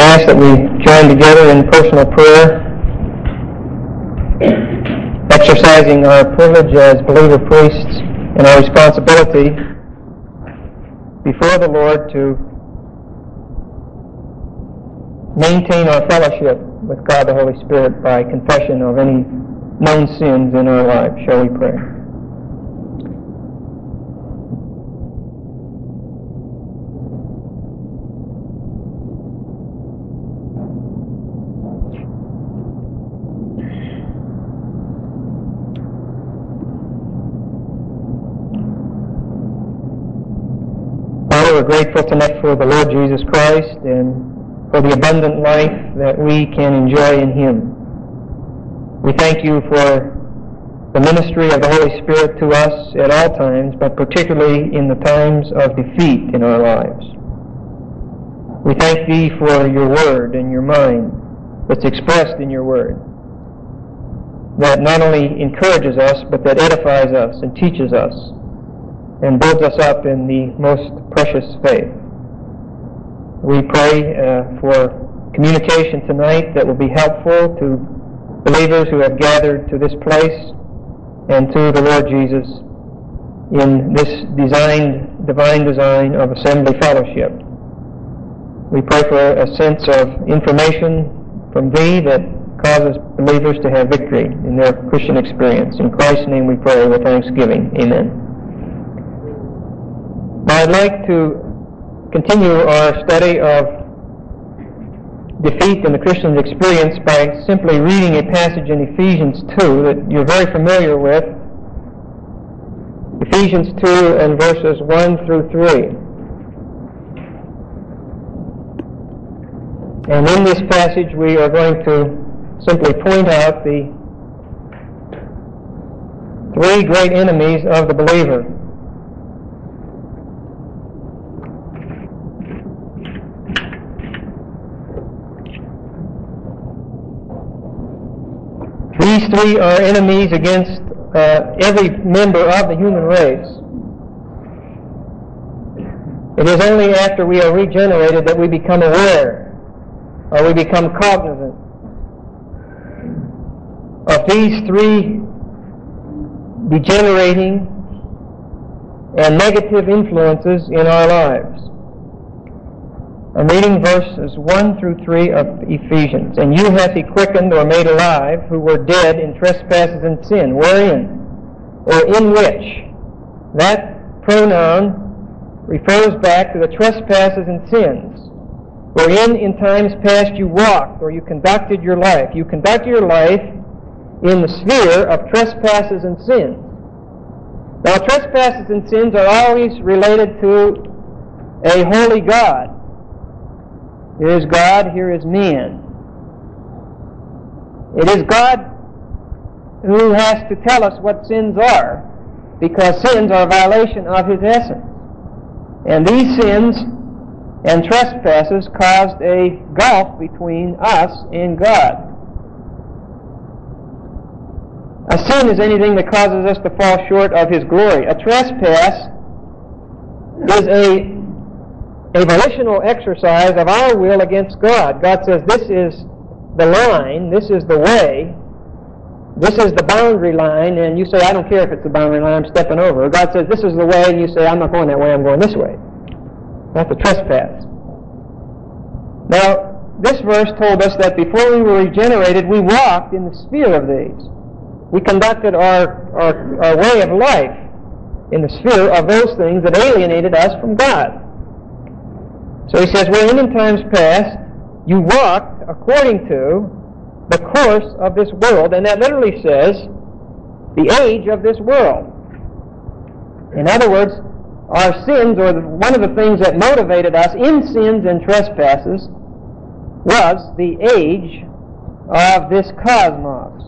ask that we join together in personal prayer, exercising our privilege as believer priests and our responsibility before the Lord to maintain our fellowship with God the Holy Spirit by confession of any known sins in our lives. Shall we pray? Father, we're grateful tonight for the Lord Jesus Christ and for the abundant life that we can enjoy in Him. We thank you for the ministry of the Holy Spirit to us at all times, but particularly in the times of defeat in our lives. We thank Thee for your word and your mind that's expressed in your word, that not only encourages us, but that edifies us and teaches us and builds us up in the most precious faith. We pray for communication tonight that will be helpful to believers who have gathered to this place and to the Lord Jesus in this divine design of assembly fellowship. We pray for a sense of information from Thee that causes believers to have victory in their Christian experience. In Christ's name we pray with thanksgiving. Amen. Now I'd like to continue our study of defeat in the Christian's experience by simply reading a passage in Ephesians 2 that you're very familiar with. Ephesians 2 and verses 1 through 3. And in this passage we are going to simply point out the three great enemies of the believer. These three are enemies against every member of the human race. It is only after we are regenerated that we become aware, or we become cognizant of these three degenerating and negative influences in our lives. I'm reading verses 1 through 3 of Ephesians. And you hath He quickened or made alive, who were dead in trespasses and sin. Wherein? Or in which? That pronoun refers back to the trespasses and sins, wherein in times past you walked, or you conducted your life. You conduct your life in the sphere of trespasses and sins. Now, trespasses and sins are always related to a holy God. Here is God, here is man. It is God who has to tell us what sins are, because sins are a violation of His essence. And these sins and trespasses caused a gulf between us and God. A sin is anything that causes us to fall short of His glory. A trespass is a volitional exercise of our will against God. God says, this is the line, this is the way, this is the boundary line, and you say, I don't care if it's the boundary line, I'm stepping over. Or God says, this is the way, and you say, I'm not going that way, I'm going this way. That's a trespass. Now, this verse told us that before we were regenerated, we walked in the sphere of these. We conducted our way of life in the sphere of those things that alienated us from God. So he says, wherein in times past you walked according to the course of this world, and that literally says the age of this world. In other words, our sins, or one of the things that motivated us in sins and trespasses, was the age of this cosmos.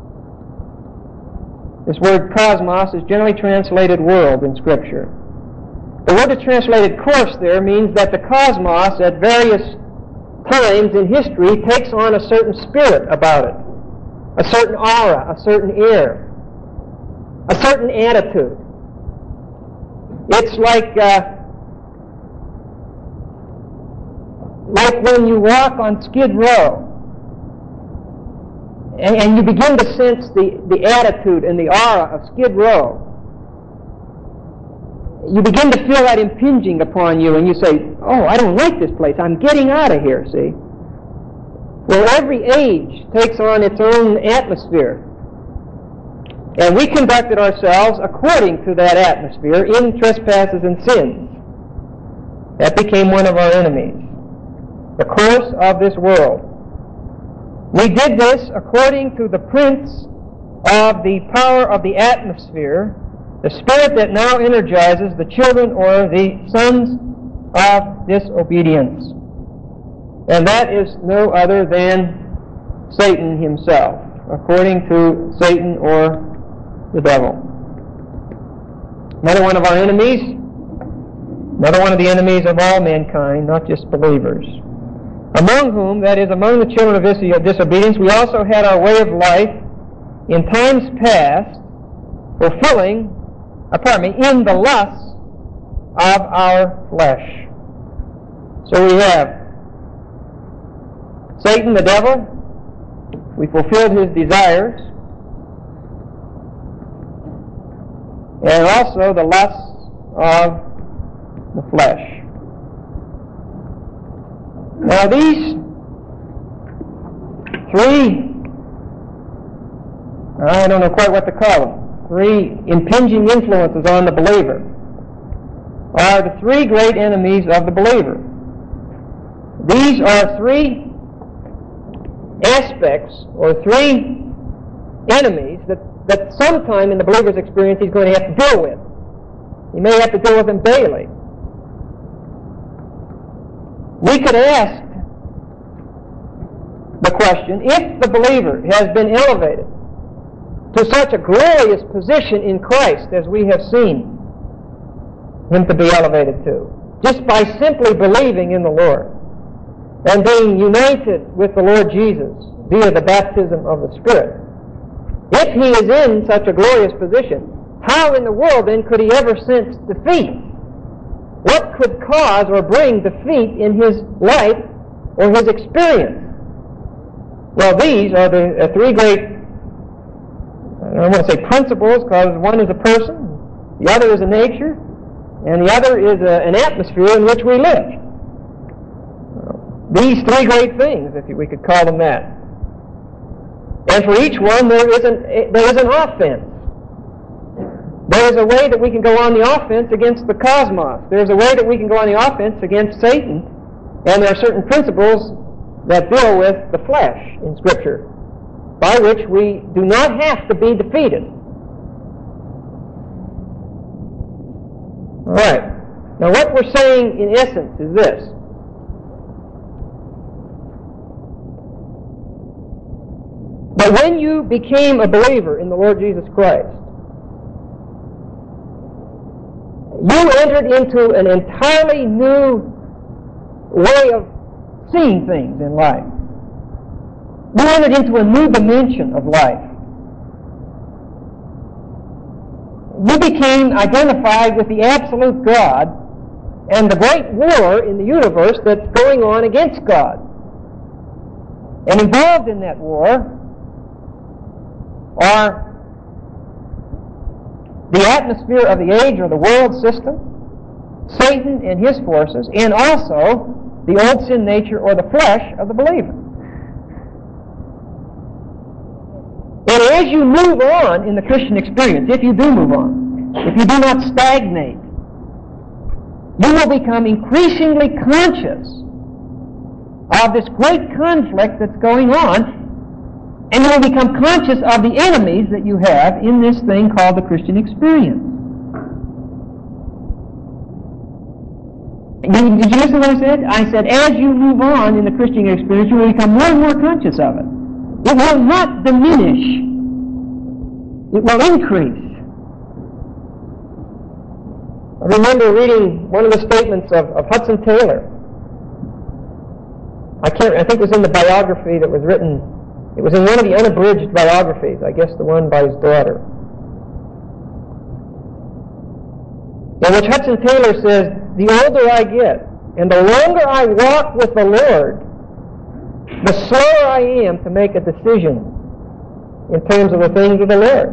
This word cosmos is generally translated world in Scripture. The word that's translated course there means that the cosmos at various times in history takes on a certain spirit about it, a certain aura, a certain air, a certain attitude. It's like like when you walk on Skid Row, and you begin to sense the attitude and the aura of Skid Row. You begin to feel that impinging upon you, and you say, oh, I don't like this place. I'm getting out of here, see? Well, every age takes on its own atmosphere. And we conducted ourselves according to that atmosphere in trespasses and sins. That became one of our enemies. The course of this world. We did this according to the prince of the power of the atmosphere, the spirit that now energizes the children or the sons of disobedience. And that is no other than Satan himself, according to Satan or the devil. Another one of our enemies, another one of the enemies of all mankind, not just believers. Among whom, that is, among the children of disobedience, we also had our way of life in times past, in the lusts of our flesh. So we have Satan, the devil. We fulfilled his desires. And also the lusts of the flesh. Now these three, I don't know quite what to call them, three impinging influences on the believer are the three great enemies of the believer. These are three aspects or three enemies that sometime in the believer's experience he's going to have to deal with. He may have to deal with them daily. We could ask the question, if the believer has been elevated to such a glorious position in Christ as we have seen him to be elevated to, just by simply believing in the Lord and being united with the Lord Jesus via the baptism of the Spirit, if he is in such a glorious position, how in the world then could he ever sense defeat? What could cause or bring defeat in his life or his experience? Well, these are the three great, I don't want to say principles, because one is a person, the other is a nature, and the other is an atmosphere in which we live. These three great things, if we could call them that. And for each one, there is an offense. There is a way that we can go on the offense against the cosmos. There is a way that we can go on the offense against Satan. And there are certain principles that deal with the flesh in Scripture, by which we do not have to be defeated. All right. Now what we're saying in essence is this. But when you became a believer in the Lord Jesus Christ, you entered into an entirely new way of seeing things in life. You entered into a new dimension of life. You became identified with the absolute God and the great war in the universe that's going on against God. And involved in that war are the atmosphere of the age or the world system, Satan and his forces, and also the old sin nature or the flesh of the believer. And as you move on in the Christian experience, if you do move on, if you do not stagnate, you will become increasingly conscious of this great conflict that's going on, and you will become conscious of the enemies that you have in this thing called the Christian experience. Did you listen to what I said? I said, as you move on in the Christian experience, you will become more and more conscious of it. It will not diminish. It will increase. I remember reading one of the statements of Hudson Taylor. I think it was in the biography that was written. It was in one of the unabridged biographies, I guess the one by his daughter, in which Hudson Taylor says, the older I get, And the longer I walk with the Lord, the slower I am to make a decision in terms of the things of the Lord.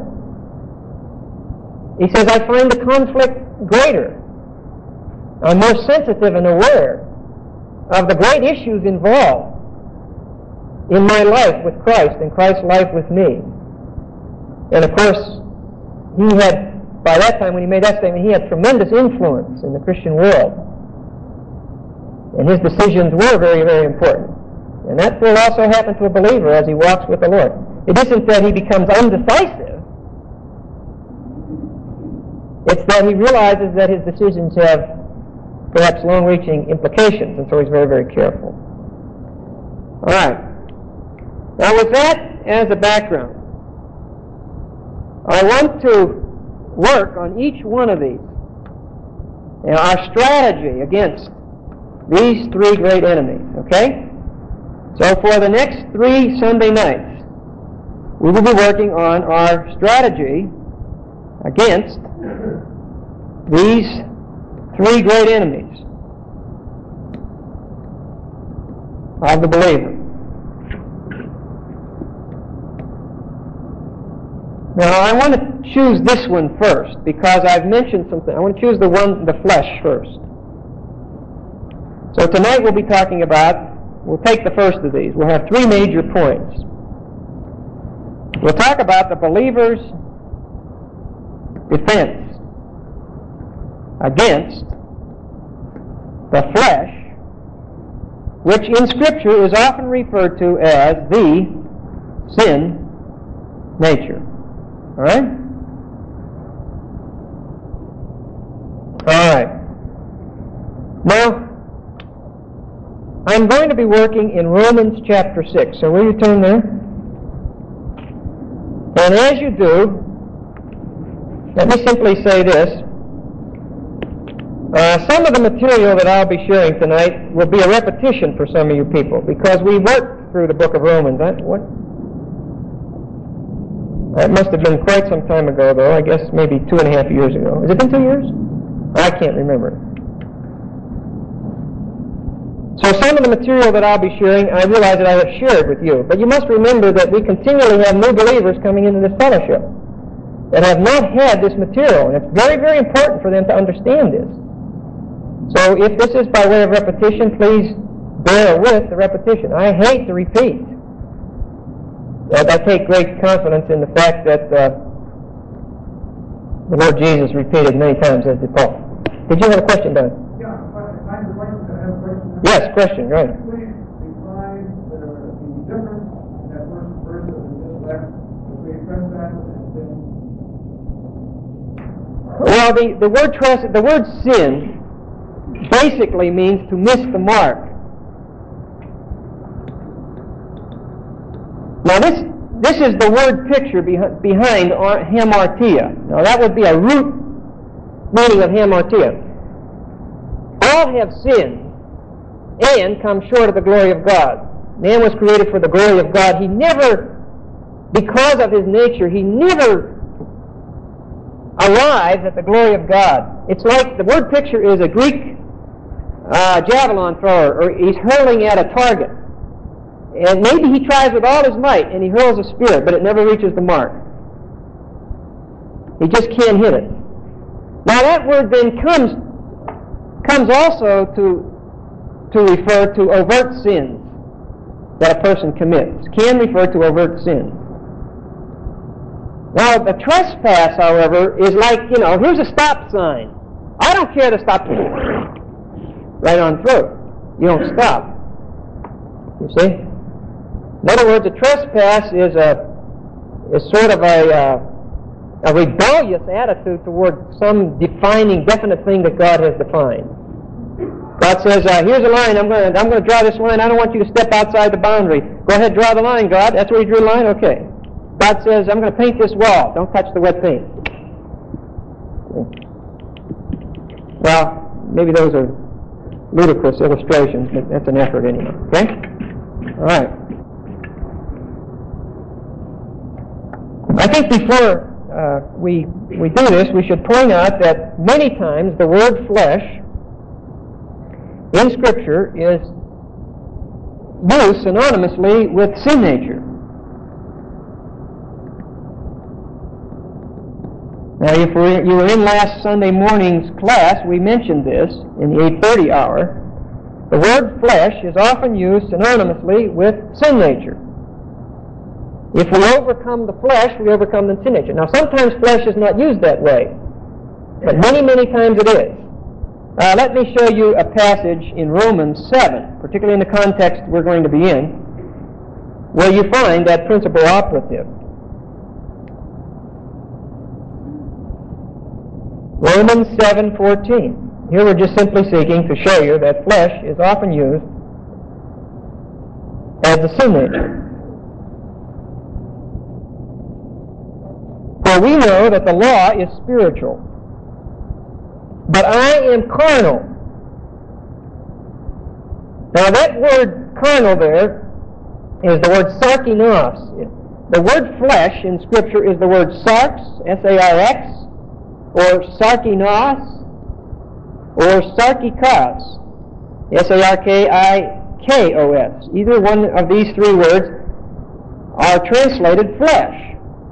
He says, I find the conflict greater. I'm more sensitive and aware of the great issues involved in my life with Christ and Christ's life with me. And of course, he had, by that time when he made that statement, he had tremendous influence in the Christian world. And his decisions were very, very important. And that will also happen to a believer as he walks with the Lord. It isn't that he becomes undecisive. It's that he realizes that his decisions have perhaps long-reaching implications, and so he's very, very careful. All right. Now with that as a background, I want to work on each one of these. Now, our strategy against these three great enemies, okay? So for the next 3 Sunday nights, we will be working on our strategy against these 3 great enemies of the believer. Now, I want to choose this one first because I've mentioned something. I want to choose the flesh first. So tonight we'll be talking about, we'll take the first of these. We'll have 3 major points. We'll talk about the believer's defense against the flesh, which in Scripture is often referred to as the sin nature. All right? All right. Now, I'm going to be working in Romans chapter 6. So will you turn there? And as you do, let me simply say this. Some of the material that I'll be sharing tonight will be a repetition for some of you people because we worked through the book of Romans. That must have been quite some time ago, though. I guess maybe 2.5 years ago. Has it been 2 years? I can't remember. So some of the material that I'll be sharing, I realize that I have shared with you. But you must remember that we continually have new believers coming into this fellowship that have not had this material. And it's very, very important for them to understand this. So if this is by way of repetition, please bear with the repetition. I hate to repeat. But I take great confidence in the fact that the Lord Jesus repeated many times, as did Paul. Did you have a question, Don? Yeah, I have a question. Yes, question, right. Please define the difference in that first verse that we just left between trespass and sin. Well, the word sin basically means to miss the mark. Now this is the word picture behind hamartia. Now that would be a root meaning of hamartia. All have sinned and come short of the glory of God. Man was created for the glory of God. He never, because of his nature, he never arrives at the glory of God. It's like the word picture is a Greek javelin thrower, or he's hurling at a target. And maybe he tries with all his might and he hurls a spear, but it never reaches the mark. He just can't hit it. Now that word then comes also to refer to overt sins that a person commits. Can refer to overt sins. Now the trespass, however, is like, here's a stop sign. I don't care to stop right on through. You don't stop. You see? In other words, a trespass is sort of a rebellious attitude toward some defining, definite thing that God has defined. God says, here's a line, I'm going to draw this line, I don't want you to step outside the boundary. Go ahead, draw the line, God. That's where you drew the line? Okay. God says, I'm going to paint this wall. Don't touch the wet paint. Well, maybe those are ludicrous illustrations, but that's an effort anyway. Okay? All right. I think before we do this, we should point out that many times the word flesh in Scripture is used synonymously with sin nature. Now, if you were in last Sunday morning's class, we mentioned this in the 8:30 hour. The word flesh is often used synonymously with sin nature. If we overcome the flesh, we overcome the sin nature. Now, sometimes flesh is not used that way, but many, many times it is. Let me show you a passage in Romans 7, particularly in the context we're going to be in, where you find that principle operative. Romans 7:14. Here we're just simply seeking to show you that flesh is often used as the sin nature. For we know that the law is spiritual, but I am carnal. Now that word carnal there is the word sarkinos. The word flesh in Scripture is the word sarx, S-A-R-X, or sarkinos, or sarkikos, S-A-R-K-I-K-O-S. Either one of these three words are translated flesh.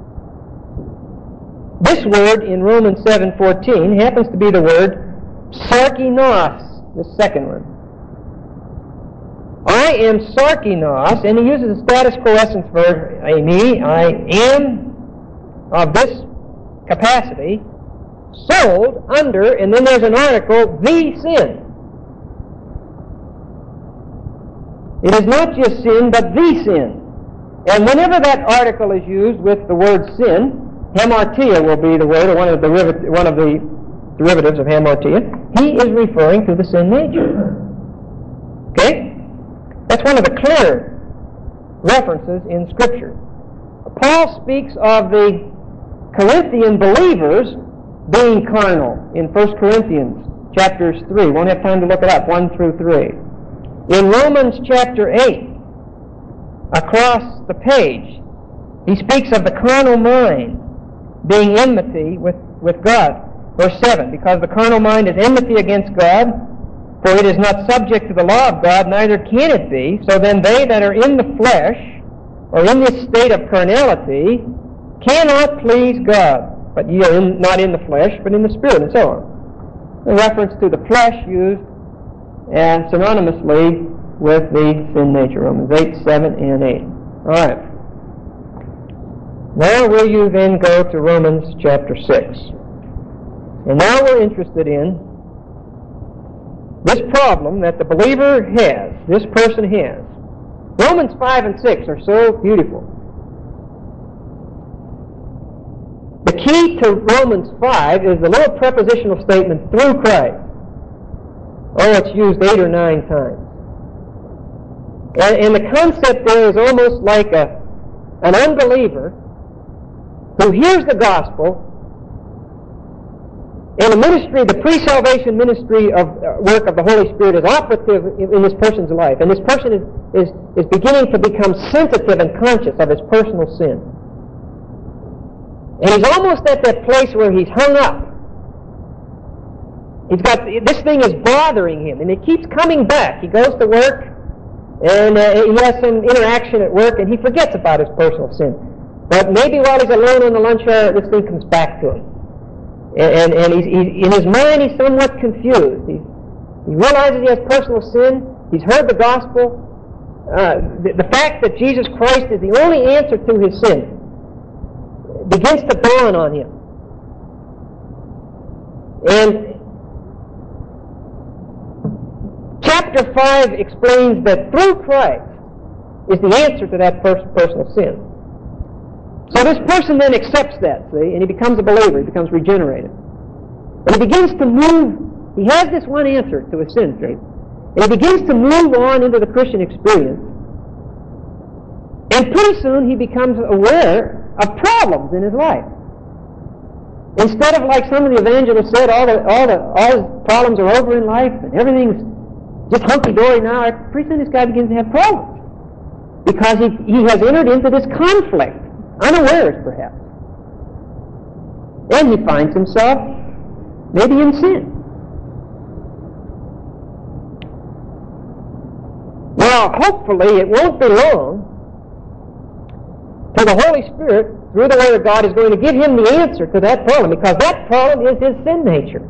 This word in Romans 7:14 happens to be the word sarkinos, the second one. I am sarkinos, and he uses a status quo essence verb, me, I am of this capacity, sold under, and then there's an article, the sin. It is not just sin, but the sin. And whenever that article is used with the word sin, hamartia will be the word, or one of the derivatives of hamartia. He is referring to the sin nature. Okay? That's one of the clear references in Scripture. Paul speaks of the Corinthian believers being carnal in 1 Corinthians chapters 3. Won't have time to look it up, 1 through 3. In Romans chapter 8, across the page, he speaks of the carnal mind being enmity with God. Verse 7, because the carnal mind is enmity against God, for it is not subject to the law of God, neither can it be. So then they that are in the flesh, or in this state of carnality, cannot please God. But ye are not in the flesh, but in the Spirit, and so on. A reference to the flesh used and synonymously with the sin nature. Romans 8, 7, and 8. All right. Now will you then go to Romans chapter 6. And now we're interested in this problem that the believer has, this person has. Romans 5 and 6 are so beautiful. The key to Romans 5 is the little prepositional statement, through Christ. Oh, it's used 8 or 9 times. And the concept there is almost like an unbeliever who hears the gospel, and the ministry, the pre-salvation ministry of work of the Holy Spirit is operative in this person's life. And this person is beginning to become sensitive and conscious of his personal sin. And he's almost at that place where he's hung up. He's got, this thing is bothering him, and it keeps coming back. He goes to work, and he has some interaction at work, and he forgets about his personal sin. But maybe while he's alone on the lunch hour, this thing comes back to him. And he's in his mind, he's somewhat confused. He realizes he has personal sin. He's heard the gospel. The fact that Jesus Christ is the only answer to his sin begins to dawn on him. And chapter 5 explains that through Christ is the answer to that personal sin. So this person then accepts that, see, and he becomes a believer, he becomes regenerated. And he begins to move, he has this one answer to his sin, see, and he begins to move on into the Christian experience. And pretty soon he becomes aware of problems in his life. Instead of, like some of the evangelists said, all his problems are over in life and everything's just hunky-dory now, pretty soon this guy begins to have problems. Because he has entered into this conflict, unawares perhaps. And he finds himself maybe in sin. hopefully it won't be long till the Holy Spirit, through the Word of God, is going to give him the answer to that problem, because that problem is his sin nature.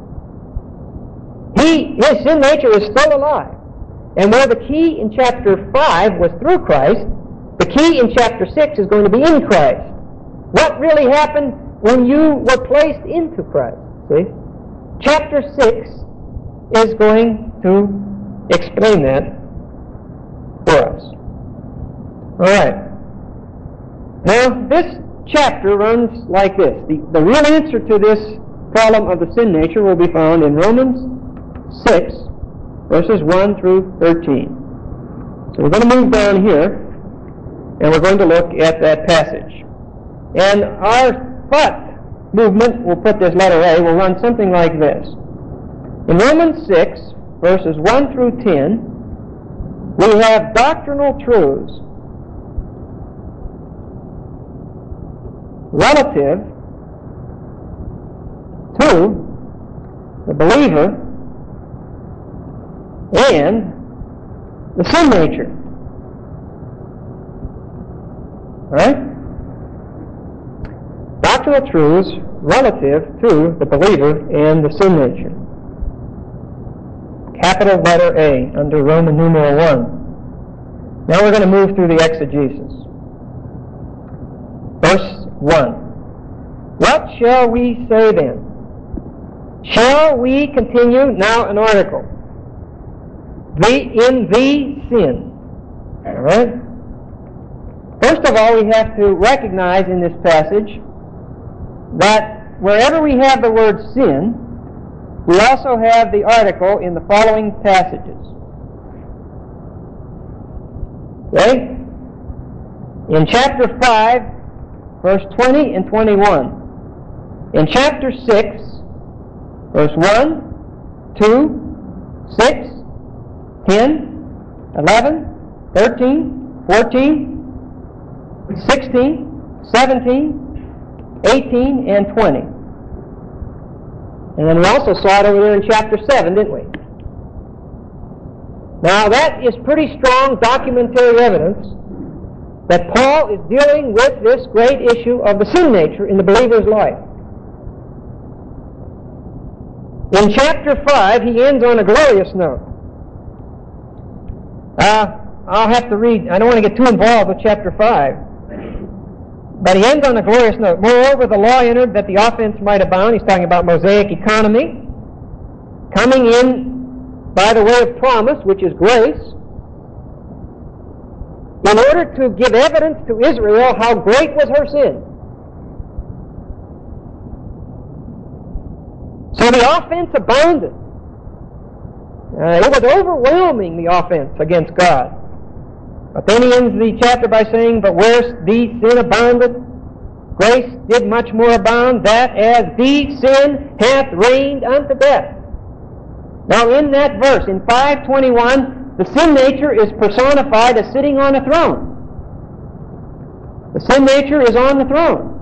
His sin nature is still alive. And where the key in chapter 5 was through Christ, the key in chapter 6 is going to be in Christ. What really happened when you were placed into Christ? See? Chapter 6 is going to explain that for us. All right. Now, this chapter runs like this. The real answer to this problem of the sin nature will be found in Romans 6, verses 1 through 13. So we're going to move down here, and we're going to look at that passage. And our thought movement, we'll put this letter A, will run something like this. In Romans 6, verses 1 through 10, we have doctrinal truths relative to the believer and the sin nature. All right? Doctrinal truths relative to the believer and the sin nature. Capital letter A under Roman numeral 1. Now we're going to move through the exegesis. Verse 1. What shall we say then? Shall we continue? Now an article. In the sin. All right? First of all, we have to recognize in this passage that wherever we have the word sin, we also have the article in the following passages. Okay? In chapter 5, verse 20 and 21. In chapter 6, verse 1, 2, 6, 10, 11, 13, 14, 16, 17, 18, and 20. And then we also saw it over there in chapter 7, didn't we? Now that is pretty strong documentary evidence that Paul is dealing with this great issue of the sin nature in the believer's life. In chapter 5, he ends on a glorious note. I'll have to read. I don't want to get too involved with chapter 5. But he ends on a glorious note. Moreover, the law entered that the offense might abound. He's talking about Mosaic economy. Coming in by the way of promise, which is grace, in order to give evidence to Israel how great was her sin. So the offense abounded. It was overwhelming, the offense against God. But then he ends the chapter by saying, but where the sin abounded, grace did much more abound, that as the sin hath reigned unto death. Now in that verse, in 5:21, the sin nature is personified as sitting on a throne. The sin nature is on the throne.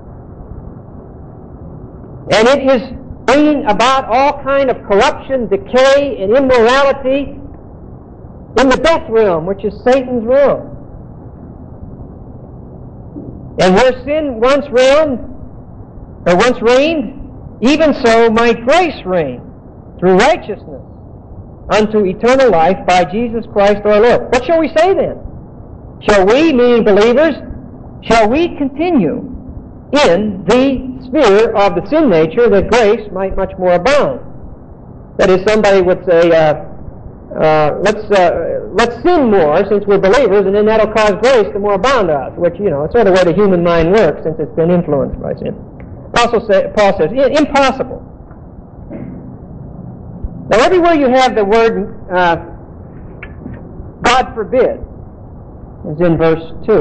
And it is bringing about all kind of corruption, decay, and immorality in the death realm, which is Satan's realm. And where sin once reigned, even so might grace reign through righteousness unto eternal life by Jesus Christ our Lord. What shall we say then? Shall we, meaning believers, shall we continue in the sphere of the sin nature that grace might much more abound? That is, somebody would say, let's sin more since we're believers, and then that'll cause grace to more abound to us, which, it's sort of the way the human mind works since it's been influenced by sin. Paul says, impossible. Now, everywhere you have the word God forbid, as in verse 2,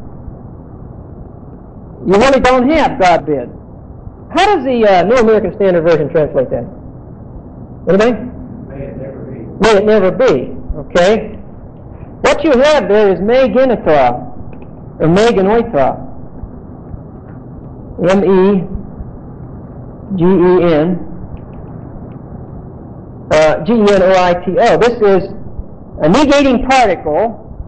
you really don't have God forbid. How does the New American Standard Version translate that? Anybody? May it never be. May it never be. Okay? What you have there is me genoito, or me genoito. G-E-N-O-I-T-O. This is a negating particle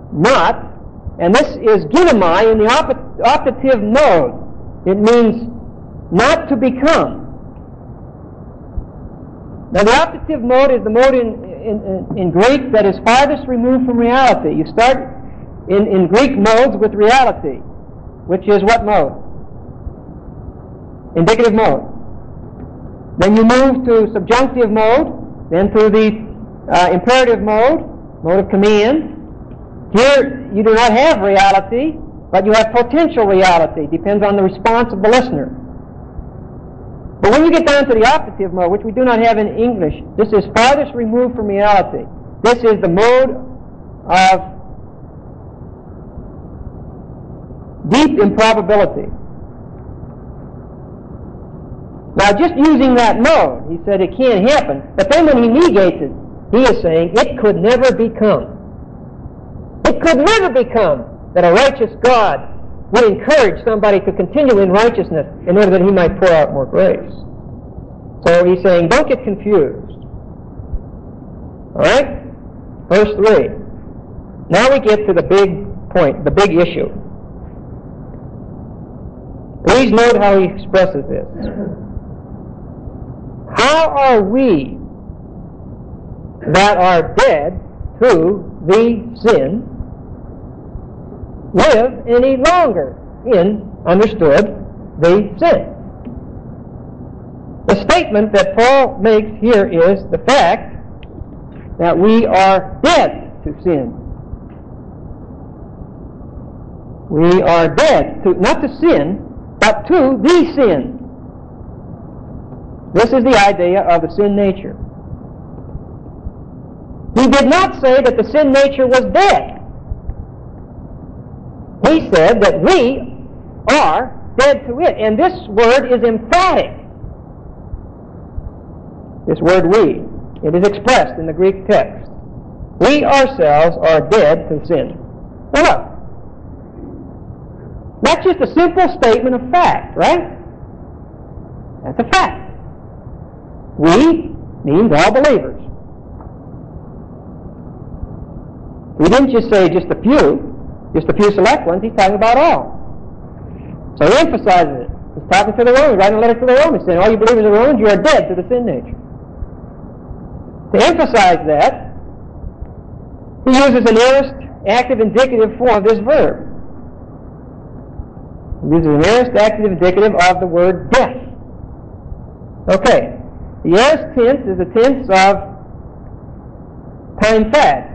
not, and this is ginomai in the optative mode. It means not to become. Now the optative mode is the mode in Greek that is farthest removed from reality. You start in Greek modes with reality, which is what mode? Indicative mode. Then you move to subjunctive mode, then to the imperative mode, mode of command. Here you do not have reality, but you have potential reality. Depends on the response of the listener. But when you get down to the optative mode, which we do not have in English, this is farthest removed from reality. This is the mode of deep improbability. Now, just using that mode, he said it can't happen. But then when he negates it, he is saying it could never become. It could never become that a righteous God would encourage somebody to continue in righteousness in order that he might pour out more grace. So he's saying, don't get confused. All right? Verse 3. Now we get to the big point, the big issue. Please note how he expresses this. How are we that are dead to the sin live any longer in, understood, the sin? The statement that Paul makes here is the fact that we are dead to sin. We are dead to, not to sin, but to the sin. This is the idea of the sin nature. He did not say that the sin nature was dead. He said that we are dead to it. And this word is emphatic. This word we. It is expressed in the Greek text. We ourselves are dead to sin. Now look. That's just a simple statement of fact, right? That's a fact. We means all believers. He didn't just say just a few select ones. He's talking about all. So he emphasizes it. He's talking to the Romans, writing a letter to the Romans, saying, all you believers of the Romans, you are dead to the sin nature. To emphasize that, he uses an aorist active indicative form of this verb. He uses an aorist active indicative of the word death. Okay. The aorist tense is the tense of time fact.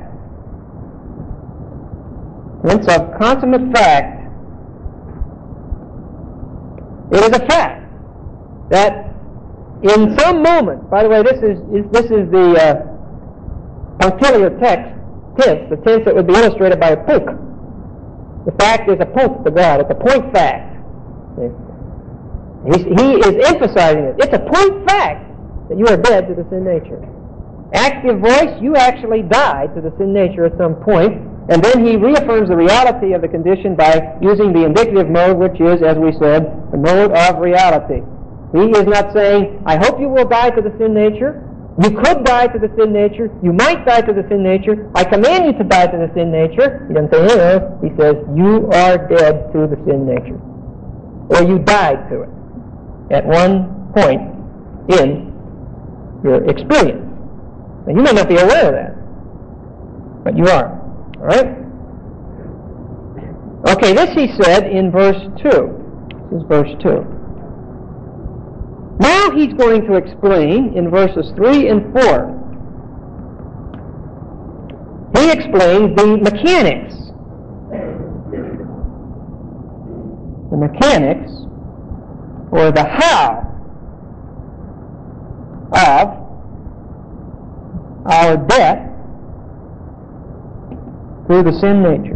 Tense of consummate fact. It is a fact that in some moment, by the way, this is the punctiliar tense, the tense that would be illustrated by a punct. The fact is a punct to God. It's a point fact. He is emphasizing it. It's a point fact that you are dead to the sin nature. Active voice, you actually died to the sin nature at some point, and then he reaffirms the reality of the condition by using the indicative mode, which is, as we said, the mode of reality. He is not saying, I hope you will die to the sin nature. You could die to the sin nature. You might die to the sin nature. I command you to die to the sin nature. He doesn't say, He says, you are dead to the sin nature. Or you died to it at one point in your experience. Now, you may not be aware of that, but you are. All right? Okay, this he said in verse 2. This is verse 2. Now he's going to explain in verses 3 and 4. He explains the mechanics. The mechanics, or the how, of our death through the sin nature.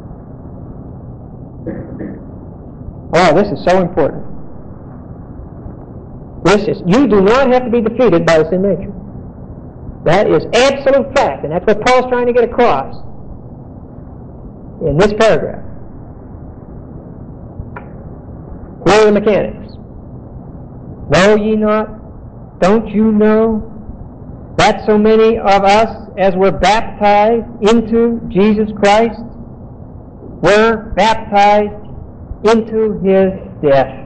Oh, this is so important. You do not have to be defeated by the sin nature. That is absolute fact, and that's what Paul's trying to get across in this paragraph. Here are the mechanics. Know ye not? Don't you know that so many of us, as were baptized into Jesus Christ, were baptized into his death.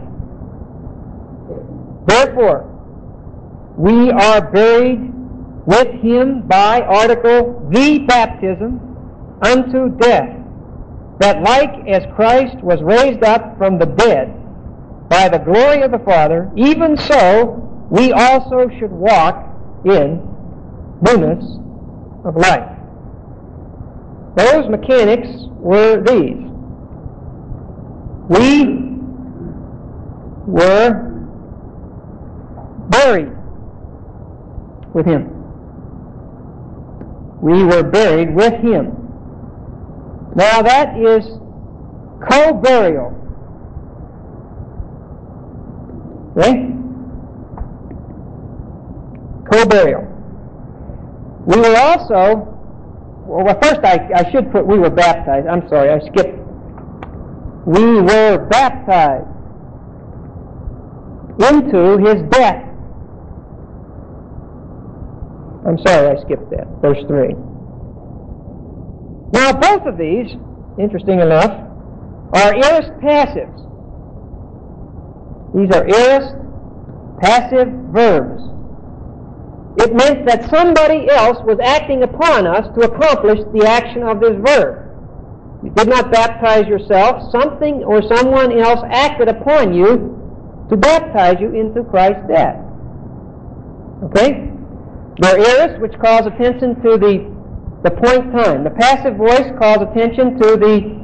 Therefore, we are buried with him by article the baptism unto death, that like as Christ was raised up from the dead by the glory of the Father, even so we also should walk in newness of life. Those mechanics were these. We were buried with him. We were buried with him. Now that is co-burial. Okay? Co-burial. We were also, well first I should put we were baptized. I'm sorry, I skipped. We were baptized into his death. I'm sorry, I skipped that. Verse 3. Now, both of these, interesting enough, are aorist passives. These are aorist passive verbs. It meant that somebody else was acting upon us to accomplish the action of this verb. You did not baptize yourself. Something or someone else acted upon you to baptize you into Christ's death. Okay? They're aorist, which calls attention to the point time. The passive voice calls attention to the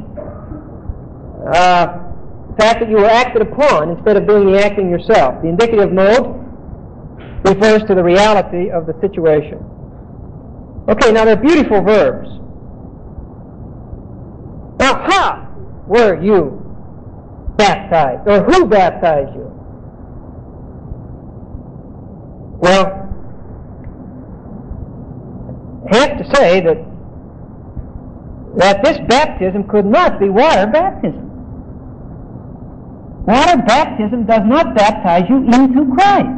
fact that you were acted upon instead of doing the acting yourself. The indicative mode refers to the reality of the situation. Okay, now they're beautiful verbs. Now, how were you baptized? Or who baptized you? Well, I have to say that this baptism could not be water baptism. Water baptism does not baptize you into Christ.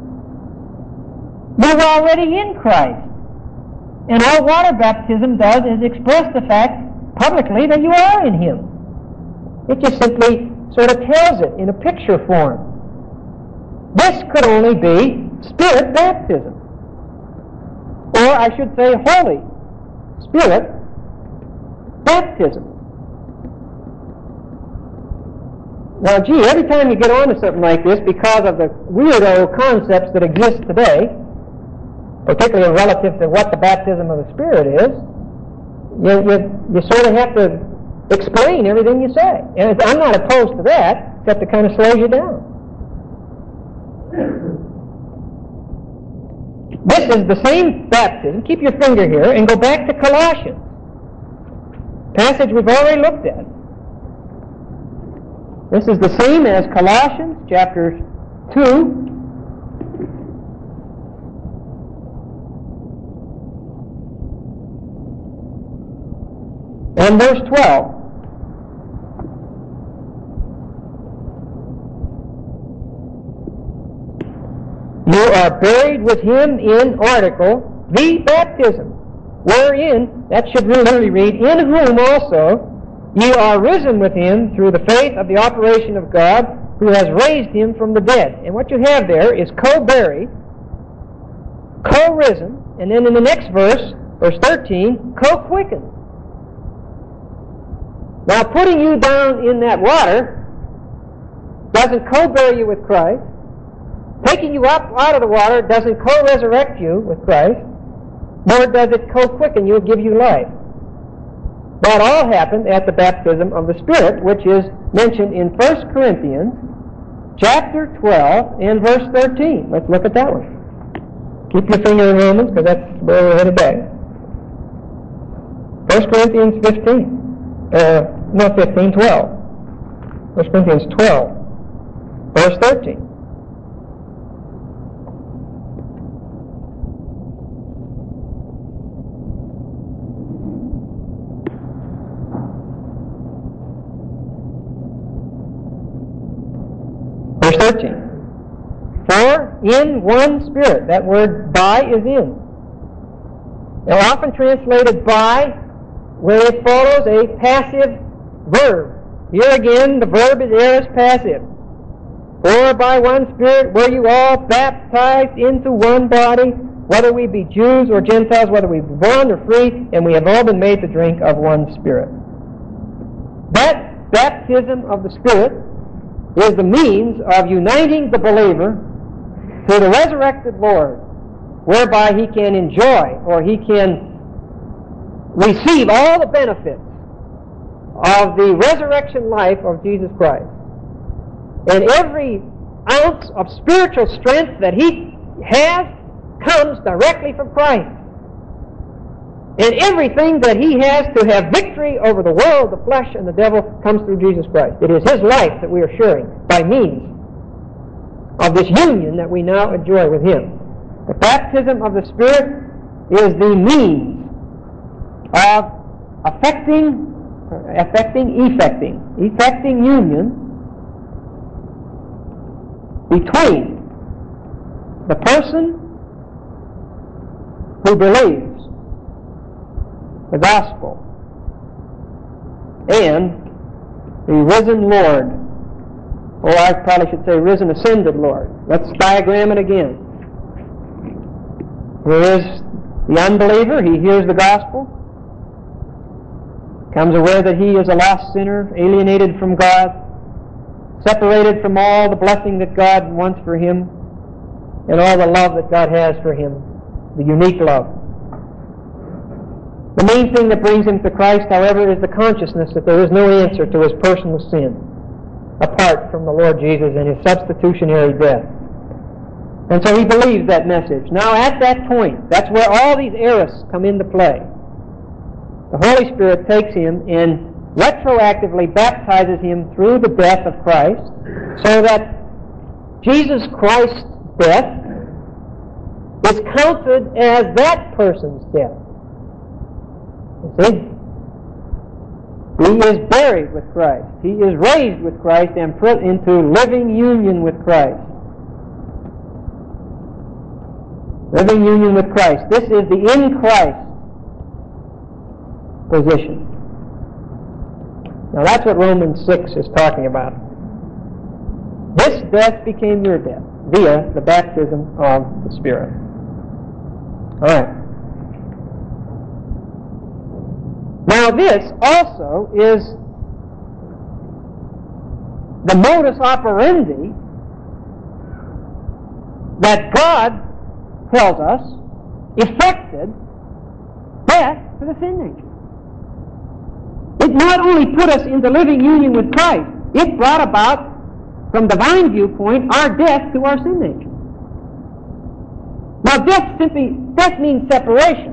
You're already in Christ. And all water baptism does is express the fact publicly that you are in him. It just simply sort of tells it in a picture form. This could only be Spirit baptism. Or I should say Holy Spirit baptism. Now, gee, every time you get on to something like this, because of the weirdo concepts that exist today, particularly relative to what the baptism of the Spirit is, you sort of have to explain everything you say. And I'm not opposed to that, except it kind of slows you down. This is the same baptism. Keep your finger here and go back to Colossians. Passage we've already looked at. This is the same as Colossians chapter 2. And verse 12. You are buried with him in article, the baptism, wherein, that should literally read, in whom also ye are risen with him through the faith of the operation of God, who has raised him from the dead. And what you have there is co-buried, co-risen, and then in the next verse, verse 13, co-quickened. Now, putting you down in that water doesn't co-bury you with Christ. Taking you up out of the water doesn't co-resurrect you with Christ, nor does it co-quicken you and give you life. That all happened at the baptism of the Spirit, which is mentioned in 1 Corinthians chapter 12 and verse 13. Let's look at that one. Keep your finger in Romans, because that's where we're headed back. 1 Corinthians 12. 1 Corinthians 12, verse 13. Verse 13. For in one Spirit, that word by is in. Now often translated by, where it follows a passive verb. Here again, the verb is aorist passive. For by one Spirit were you all baptized into one body, whether we be Jews or Gentiles, whether we be born or free, and we have all been made to drink of one Spirit. That baptism of the Spirit is the means of uniting the believer to the resurrected Lord, whereby he can enjoy or he can receive all the benefits of the resurrection life of Jesus Christ. And every ounce of spiritual strength that he has comes directly from Christ. And everything that he has to have victory over the world, the flesh, and the devil comes through Jesus Christ. It is his life that we are sharing by means of this union that we now enjoy with him. The baptism of the Spirit is the means of effecting union between the person who believes the gospel and the risen Lord, or I probably should say risen, ascended Lord. Let's diagram it again. Here is the unbeliever. He hears the gospel, becomes aware that he is a lost sinner, alienated from God, separated from all the blessing that God wants for him, and all the love that God has for him, the unique love. The main thing that brings him to Christ, however, is the consciousness that there is no answer to his personal sin apart from the Lord Jesus and his substitutionary death. And so he believes that message. Now at that point, that's where all these aorists come into play. The Holy Spirit takes him and retroactively baptizes him through the death of Christ, so that Jesus Christ's death is counted as that person's death. You see? He is buried with Christ. He is raised with Christ and put into living union with Christ. Living union with Christ. This is the in Christ position. Now that's what Romans 6 is talking about. This death became your death via the baptism of the Spirit. All right. Now this also is the modus operandi that God tells us effected death to the sin nature. It not only put us into living union with Christ, it brought about, from divine viewpoint, our death to our sin nature. Now death means separation.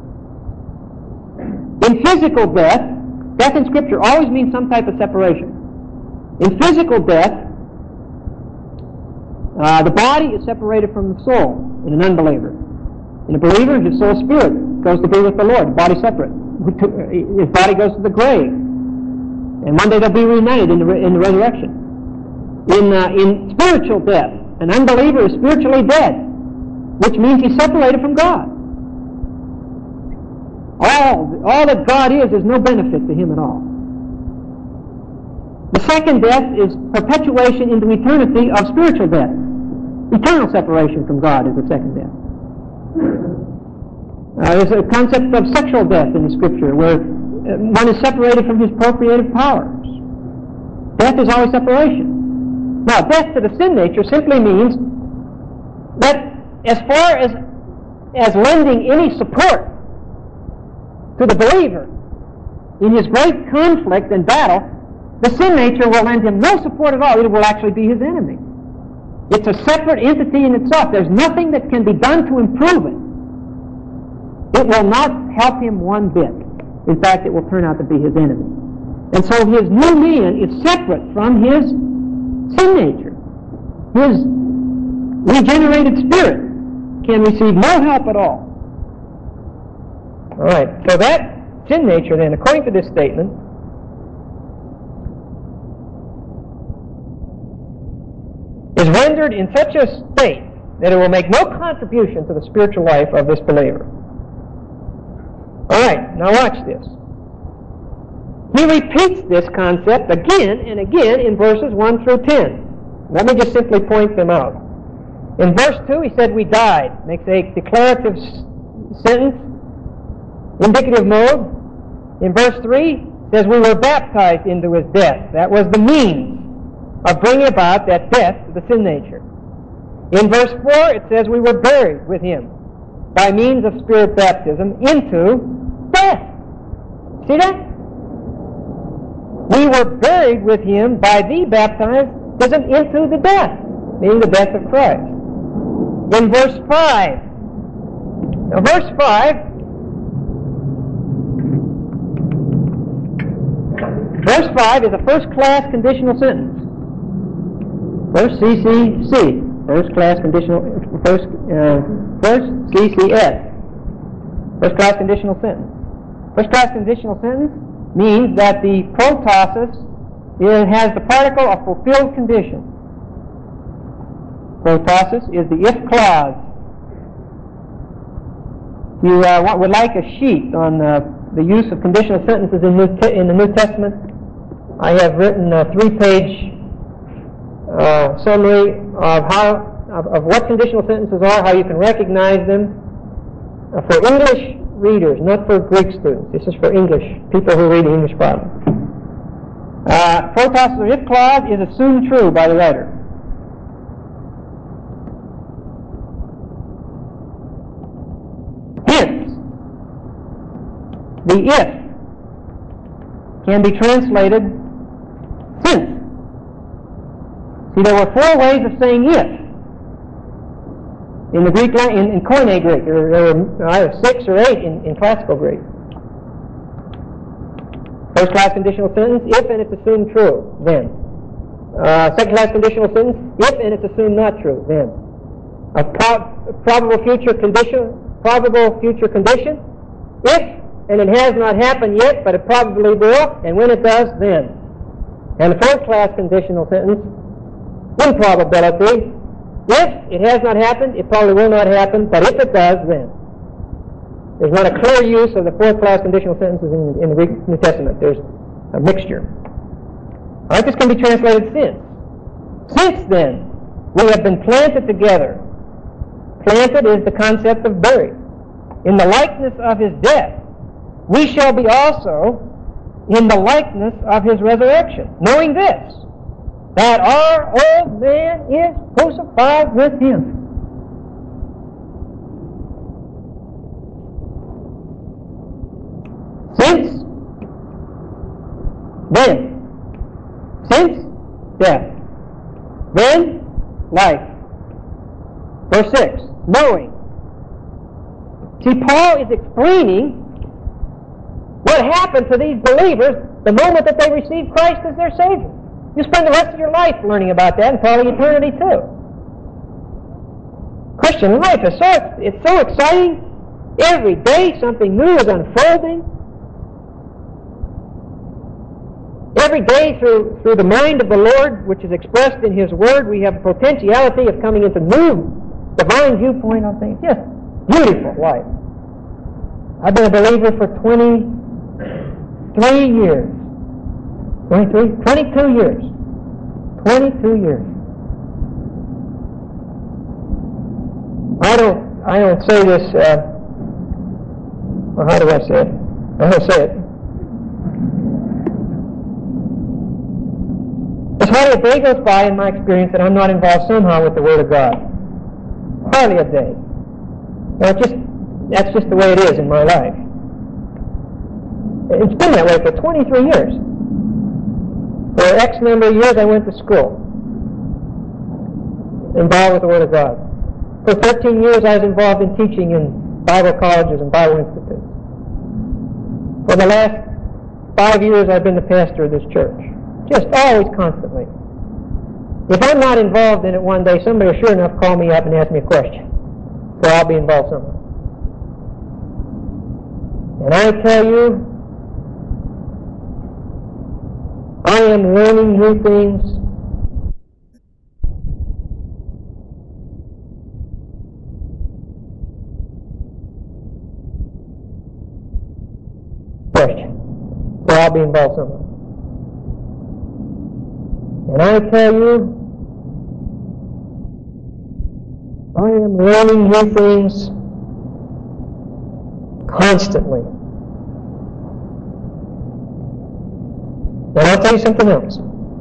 In physical death in Scripture always means some type of separation. In physical death, the body is separated from the soul in an unbeliever. In a believer, his soul spirit goes to be with the Lord, the body separate. His body goes to the grave. And one day they'll be reunited in the resurrection. In spiritual death, an unbeliever is spiritually dead, which means he's separated from God. All that God is no benefit to him at all. The second death is perpetuation into eternity of spiritual death. Eternal separation from God is the second death. There's a concept of sexual death in the Scripture where one is separated from his procreative powers. Death is always separation. Now, death to the sin nature simply means that as far as lending any support to the believer in his great conflict and battle, the sin nature will lend him no support at all. It will actually be his enemy. It's a separate entity in itself. There's nothing that can be done to improve it. It will not help him one bit. In fact, it will turn out to be his enemy. And so his new man is separate from his sin nature. His regenerated spirit can receive no help at all. All right, so that sin nature then, according to this statement, is rendered in such a state that it will make no contribution to the spiritual life of this believer. All right, now watch this. He repeats this concept again and again in verses 1 through 10. Let me just simply point them out. In verse 2, he said we died. Makes a declarative sentence, indicative mode. In verse 3, says we were baptized into his death. That was the means of bringing about that death to the sin nature. In verse 4, it says we were buried with him by means of Spirit baptism into death. See that? We were buried with him by the baptism into the death, meaning the death of Christ. In verse 5, now verse 5, is a first-class conditional sentence. First CCC, first-class conditional, first CCS, first-class conditional sentence. First-class conditional sentence means that the protasis has the particle of fulfilled condition. Protasis is the if clause. You would like a sheet on the use of conditional sentences in the New Testament. I have written a 3-page summary of what conditional sentences are, how you can recognize them. For English readers, not for Greek students. This is for English, people who read the English Bible. Protasis or if clause is assumed true by the writer. Hence, the if can be translated since. See, there were 4 ways of saying if in the Greek in Koine Greek. There were either 6 or 8 in classical Greek. First-class conditional sentence, if and it's assumed true, then. Second-class conditional sentence, if and it's assumed not true, then. A probable future condition, if and it has not happened yet, but it probably will, and when it does, then. And the fourth-class conditional sentence, improbability, if it has not happened, it probably will not happen, but if it does, then. There's not a clear use of the fourth-class conditional sentences in the Greek New Testament. There's a mixture. All right, this can be translated since. Since then, we have been planted together. Planted is the concept of buried. In the likeness of his death, we shall be also in the likeness of his resurrection, knowing this, that our old man is crucified with him. Since, then. Since, death. Then, life. Verse 6, knowing. See, Paul is explaining what happened to these believers the moment that they received Christ as their Savior. You spend the rest of your life learning about that, and probably eternity too. Christian life is so exciting. Every day something new is unfolding. Every day through the mind of the Lord, which is expressed in His Word, we have potentiality of coming into new divine viewpoint on things. Yes, beautiful life. I've been a believer for 23 years. 22 years. 22 years. I don't say this, well, how do I say it? I'm going to say it. There's hardly a day goes by in my experience that I'm not involved somehow with the Word of God. Hardly a day. Well, that's just the way it is in my life. It's been that way for 23 years. For X number of years I went to school, involved with the Word of God. For 13 years I was involved in teaching in Bible colleges and Bible institutes. For the last 5 years I've been the pastor of this church. Just always, constantly. If I'm not involved in it one day, somebody will sure enough call me up and ask me a question. So I'll be involved somehow. And I tell you, I am learning new things. Question. So I'll be involved somehow. And I tell you, I am learning new things constantly. And I'll tell you something else.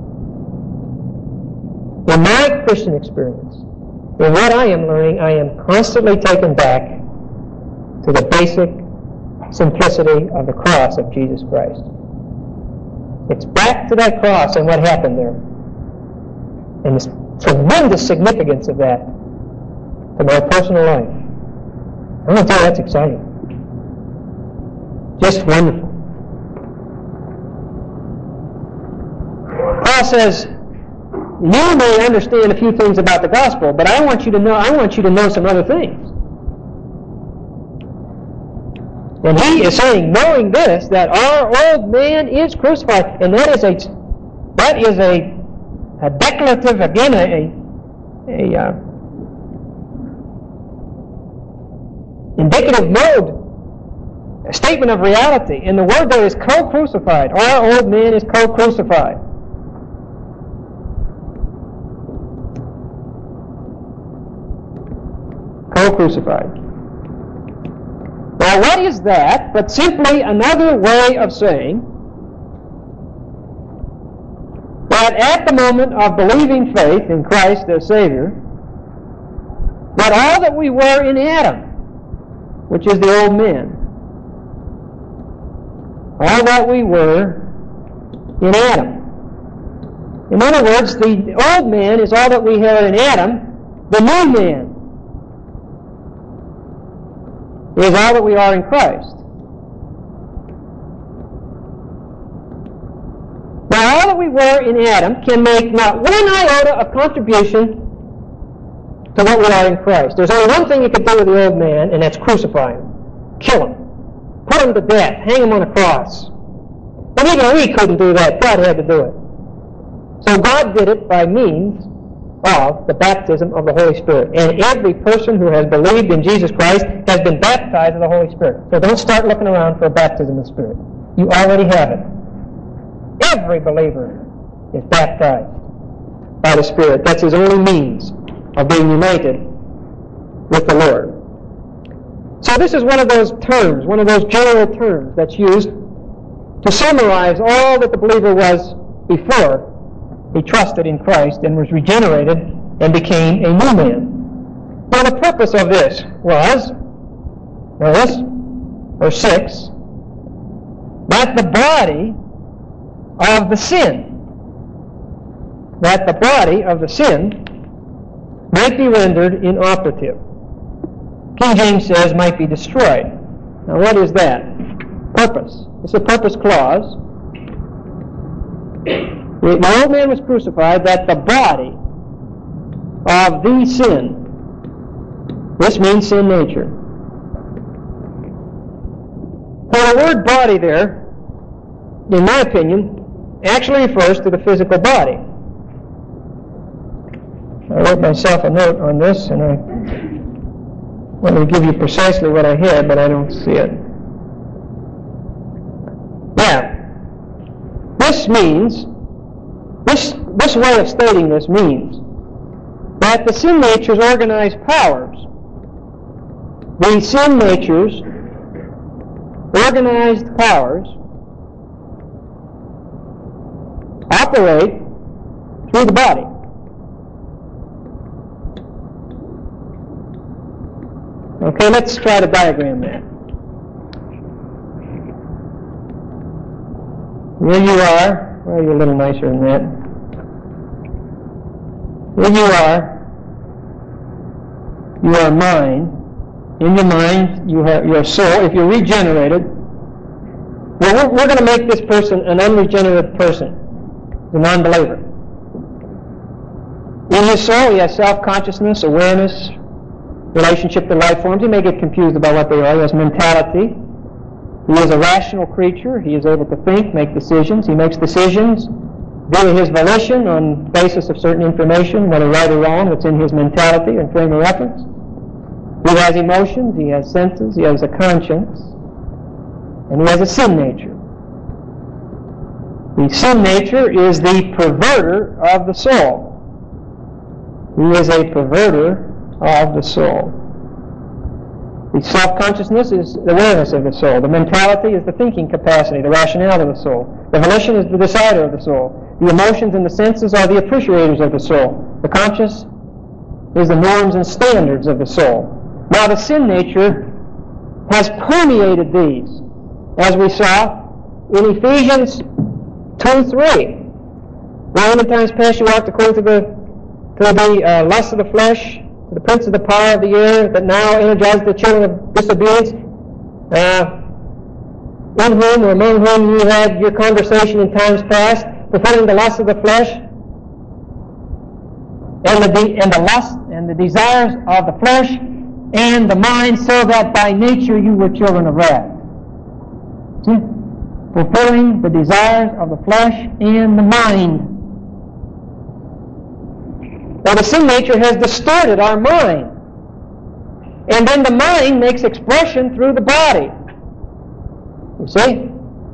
In my Christian experience, in what I am learning, I am constantly taken back to the basic simplicity of the cross of Jesus Christ. It's back to that cross and what happened there. And the tremendous significance of that to my personal life. I'm going to tell you, that's exciting. Just wonderful. Paul says, you may understand a few things about the gospel, but I want you to know some other things. And he is saying, knowing this, that our old man is crucified, and that is a declarative, again, a indicative mode, a statement of reality. And the word there is co-crucified. Our old man is co-crucified. Co-crucified. Now, what is that but simply another way of saying that at the moment of believing faith in Christ as Savior, that all that we were in Adam, which is the old man, all that we were in Adam. In other words, the old man is all that we have in Adam. The new man is all that we are in Christ. Now, all that we were in Adam can make not one iota of contribution to what we are in Christ. There's only one thing you can do with the old man, and that's crucify him. Kill him. Put him to death. Hang him on a cross. But even we couldn't do that. God had to do it. So God did it by means of the baptism of the Holy Spirit. And every person who has believed in Jesus Christ has been baptized in the Holy Spirit. So don't start looking around for a baptism of the Spirit. You already have it. Every believer is baptized by the Spirit. That's his only means of being united with the Lord. So this is one of those terms, one of those general terms that's used to summarize all that the believer was before he trusted in Christ and was regenerated and became a new man. Now the purpose of this was, notice, verse 6, that the body of the sin might be rendered inoperative. King James says might be destroyed. Now what is that? Purpose. It's a purpose clause. The old man was crucified that the body of the sin, this means sin nature. Now the word body there, in my opinion, actually refers to the physical body. I wrote myself a note on this, and I wanted to give you precisely what I had, but I don't see it. Now, this means, this way of stating this means that the sin nature's organized powers, the sin nature's organized powers, operate through the body. Okay, let's try to diagram that. Here you are. Well, you're a little nicer than that. Here you are mind. In your mind, you have your soul. If you're regenerated, well, we're going to make this person an unregenerated person, a non-believer. In his soul, he has self-consciousness, awareness, relationship to life forms. He may get confused about what they are. He has mentality. He is a rational creature. He is able to think, make decisions. He makes decisions due to his volition on the basis of certain information, whether right or wrong, what's in his mentality and frame of reference. He has emotions. He has senses. He has a conscience. And he has a sin nature. The sin nature is the perverter of the soul. He is a perverter of the soul. The self-consciousness is the awareness of the soul. The mentality is the thinking capacity, the rationale of the soul. The volition is the decider of the soul. The emotions and the senses are the appreciators of the soul. The conscious is the norms and standards of the soul. Now the sin nature has permeated these, as we saw in Ephesians 2:3. Wherein in times past you walked according to the lust of the flesh, the prince of the power of the air, that now energizes the children of disobedience, in whom or among whom you had your conversation in times past, fulfilling the lust of the flesh, and the lust and the desires of the flesh and the mind, so that by nature you were children of wrath. See? Fulfilling the desires of the flesh and the mind. Now the sin nature has distorted our mind. And then the mind makes expression through the body. You see?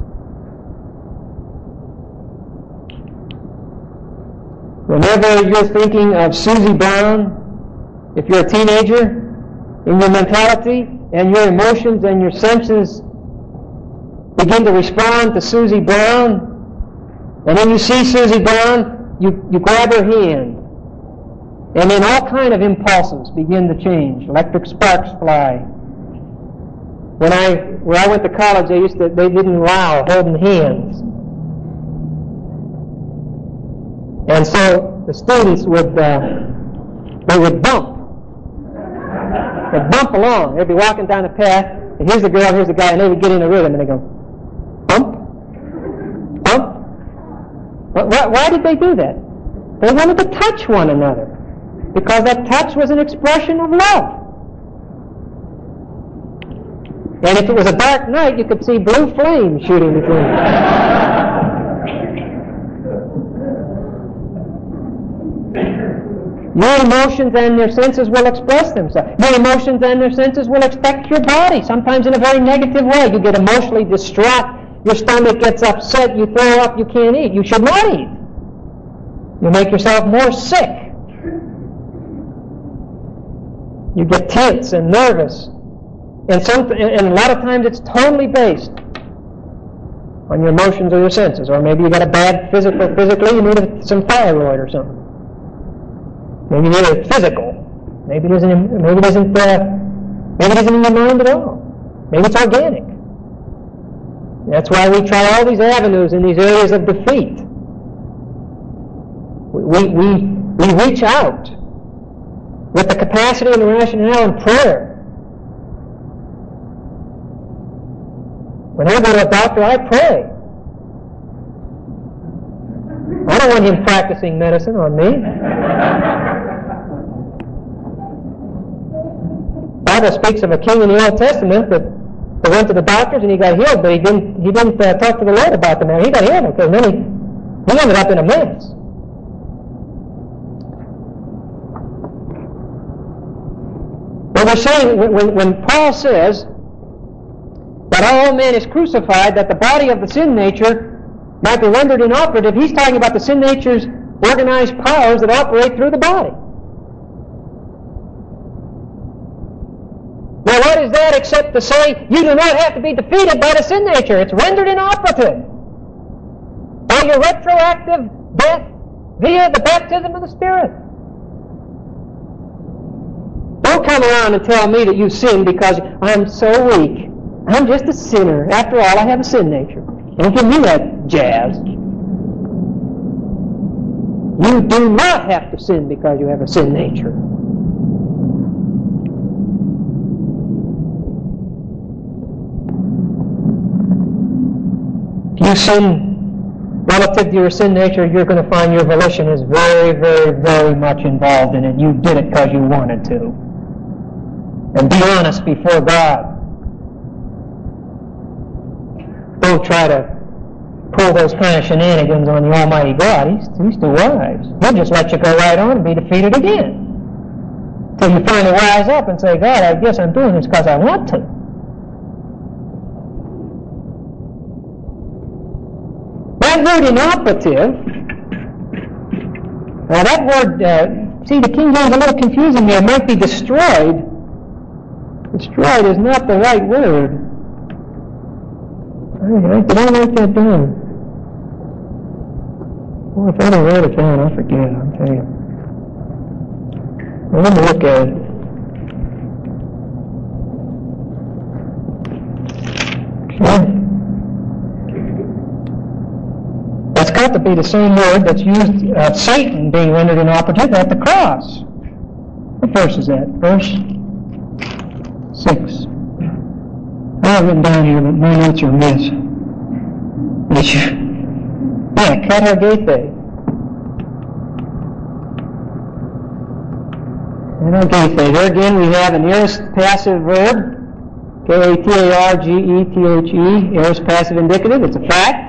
Whenever you're thinking of Susie Brown, if you're a teenager, in your mentality and your emotions and your senses begin to respond to Susie Brown, and when you see Susie Brown, you grab her hand. And then all kind of impulses begin to change. Electric sparks fly. Where I went to college, they didn't allow holding hands. And so the students would bump. They'd bump along. They'd be walking down the path, and here's the girl, here's the guy, and they would get in a rhythm, and they go, bump, bump. Why did they do that? They wanted to touch one another. Because that touch was an expression of love. And if it was a dark night, you could see blue flames shooting between them. Your emotions and your senses will express themselves. Your emotions and your senses will affect your body, sometimes in a very negative way. You get emotionally distraught, your stomach gets upset, you throw up, you can't eat. You should not eat. You make yourself more sick. You get tense and nervous. And a lot of times it's totally based on your emotions or your senses. Or maybe you got a bad physically, you need some thyroid or something. Maybe you need a physical. Maybe it isn't in your mind at all. Maybe it's organic. That's why we try all these avenues in these areas of defeat. We reach out with the capacity and the rationale and prayer. When I go to a doctor, I pray. I don't want him practicing medicine on me. The Bible speaks of a king in the Old Testament that went to the doctors and he got healed, but he didn't talk to the Lord about the matter. He got healed because then he ended up in a mess. But we're saying, when Paul says that our old man is crucified, that the body of the sin nature might be rendered inoperative, he's talking about the sin nature's organized powers that operate through the body. Now what is that except to say you do not have to be defeated by the sin nature? It's rendered inoperative by your retroactive death via the baptism of the Spirit. Don't come around and tell me that you sin because I'm so weak. I'm just a sinner. After all, I have a sin nature. Don't give me that jazz. You do not have to sin because you have a sin nature. If you sin relative to your sin nature, you're going to find your volition is very, very, very much involved in it. You did it because you wanted to. And be honest before God. Don't try to pull those kind of shenanigans on the Almighty God. He's too wise. He'll just let you go right on and be defeated again. Till you finally rise up and say, God, I guess I'm doing this because I want to. Now That word inoperative, now that word, see, the King James is a little confusing there. It might be destroyed. Destroyed is not the right word. Did I write that down? Well, if I don't write it down, I'll forget, I'll tell you. Well, let me look at it. Okay. That's got to be the same word that's used of Satan being rendered inoperative at the cross. What verse is that? Verse 6. I have written down here, but my notes are amiss. Yeah, katargethe. Katargethe. There again we have an aorist passive verb. K-A-T-A-R-G-E-T-H-E. Aorist passive indicative. It's a fact.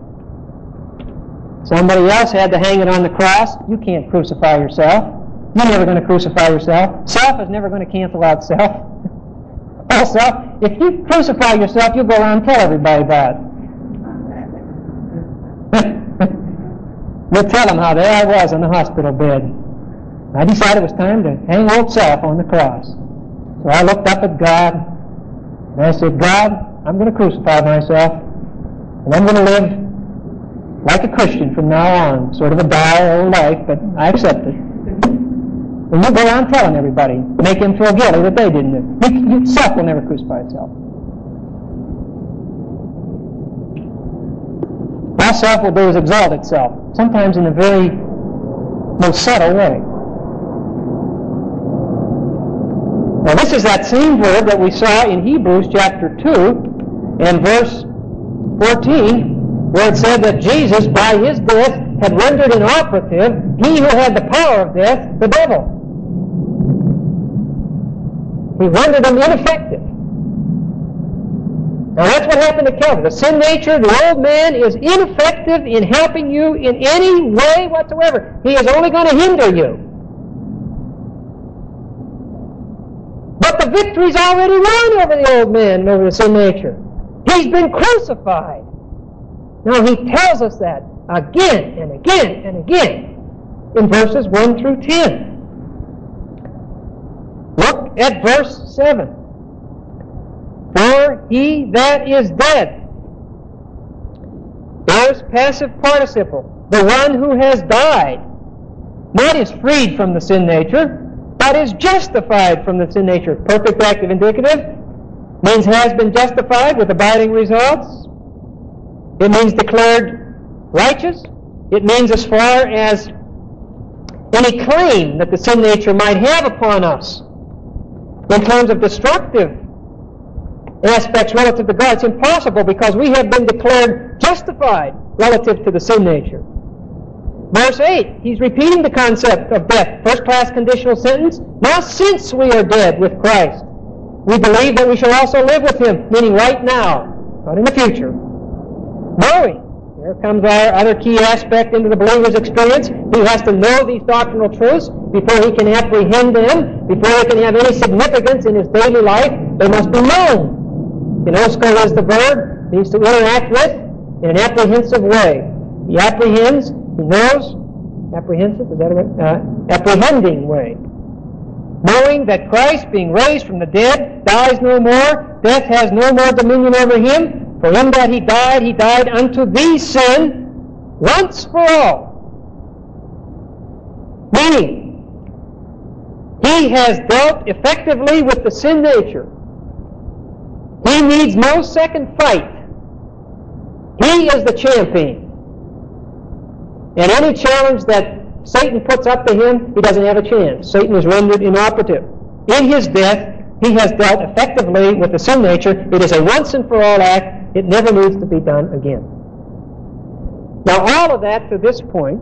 Somebody else had to hang it on the cross. You can't crucify yourself. You're never going to crucify yourself. Self is never going to cancel out self. Also, if you crucify yourself, you'll go around and tell everybody about it. You'll tell them how there I was on the hospital bed. I decided it was time to hang old self on the cross. So I looked up at God, and I said, God, I'm going to crucify myself, and I'm going to live like a Christian from now on. Sort of a dire old life, but I accept it. And you go around telling everybody, make them feel guilty that they didn't do it. Self will never crucify itself. All self will do is exalt itself, sometimes in a very most subtle way. Now this is that same verb that we saw in Hebrews chapter 2 and verse 14, where it said that Jesus, by his death, had rendered inoperative he who had the power of death, the devil. He rendered him ineffective. Now that's what happened to Calvary. The sin nature, the old man, is ineffective in helping you in any way whatsoever. He is only going to hinder you. But the victory's already won over the old man and over the sin nature. He's been crucified. Now he tells us that again and again and again in verses 1 through 10. Look at verse 7. For he that is dead, there's passive participle, the one who has died, not is freed from the sin nature, but is justified from the sin nature. Perfect active indicative means has been justified with abiding results. It means declared righteous. It means as far as any claim that the sin nature might have upon us in terms of destructive aspects relative to God. It's impossible because we have been declared justified relative to the sin nature. Verse 8, he's repeating the concept of death. First-class conditional sentence. Now since we are dead with Christ, we believe that we shall also live with him, meaning right now, not in the future. Knowing. Here comes our other key aspect into the believer's experience. He has to know these doctrinal truths before he can apprehend them, before they can have any significance in his daily life. They must be known. Gnosko is the verb, means to interact with in an apprehensive way. He apprehends, he knows, apprehensive, is that right? Apprehending way. Knowing that Christ, being raised from the dead, dies no more, death has no more dominion over him. For in that he died unto the sin once for all. Meaning, he has dealt effectively with the sin nature. He needs no second fight. He is the champion. And any challenge that Satan puts up to him, he doesn't have a chance. Satan is rendered inoperative. In his death, he has dealt effectively with the sin nature. It is a once and for all act. It never needs to be done again. Now all of that to this point,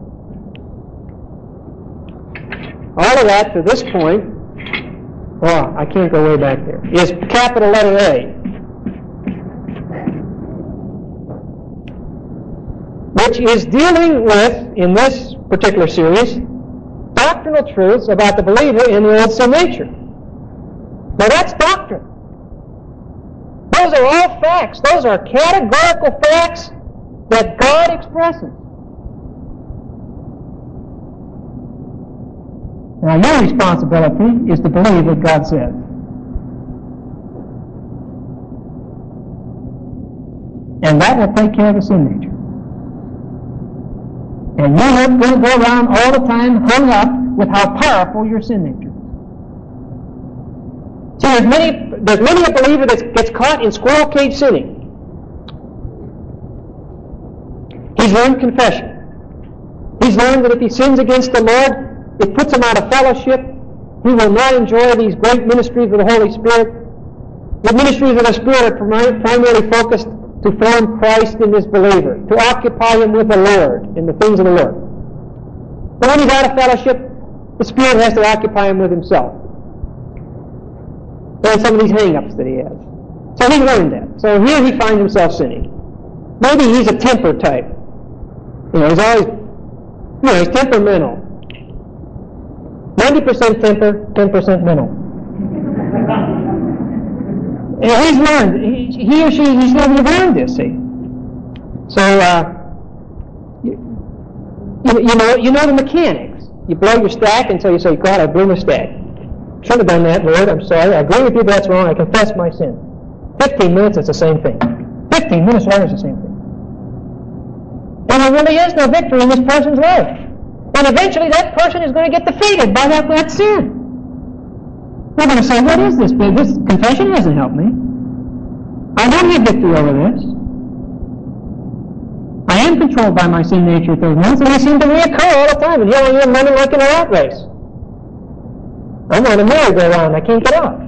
oh, I can't go way back there, is capital letter A, which is dealing with, in this particular series, doctrinal truths about the believer in the old sin nature. Now that's doctrine. Those are all facts. Those are categorical facts that God expresses. Now, your responsibility is to believe what God says. And that will take care of the sin nature. And you're not going to go around all the time hung up with how powerful your sin nature is. See, there's many a believer that gets caught in squirrel cage sinning. He's learned confession. He's learned that if he sins against the Lord, it puts him out of fellowship. He will not enjoy these great ministries of the Holy Spirit. The ministries of the Spirit are primarily focused to form Christ in this believer, to occupy him with the Lord, in the things of the Lord. But when he's out of fellowship, the Spirit has to occupy him with himself. And some of these hang-ups that he has. So he learned that. So here he finds himself sinning. Maybe he's a temper type. He's always, he's temperamental. 90% temper, 10% mental. And he's learned, he or she, he's learned this, see. So, you know the mechanics. You blow your stack until you say, God, I blew my stack. Shouldn't have done that, Lord, I'm sorry. I agree with you, that's wrong. I confess my sin. 15 minutes, it's the same thing. 15 minutes later, it's the same thing. And there really is no victory in this person's life. And eventually that person is going to get defeated by that sin. They're going to say, what is this? This confession hasn't helped me. I don't have victory over this. I am controlled by my sin nature 30 minutes, and they seem to reoccur all the time. And here I am running like in a rat race. I'm on a merry-go-round. I can't get off.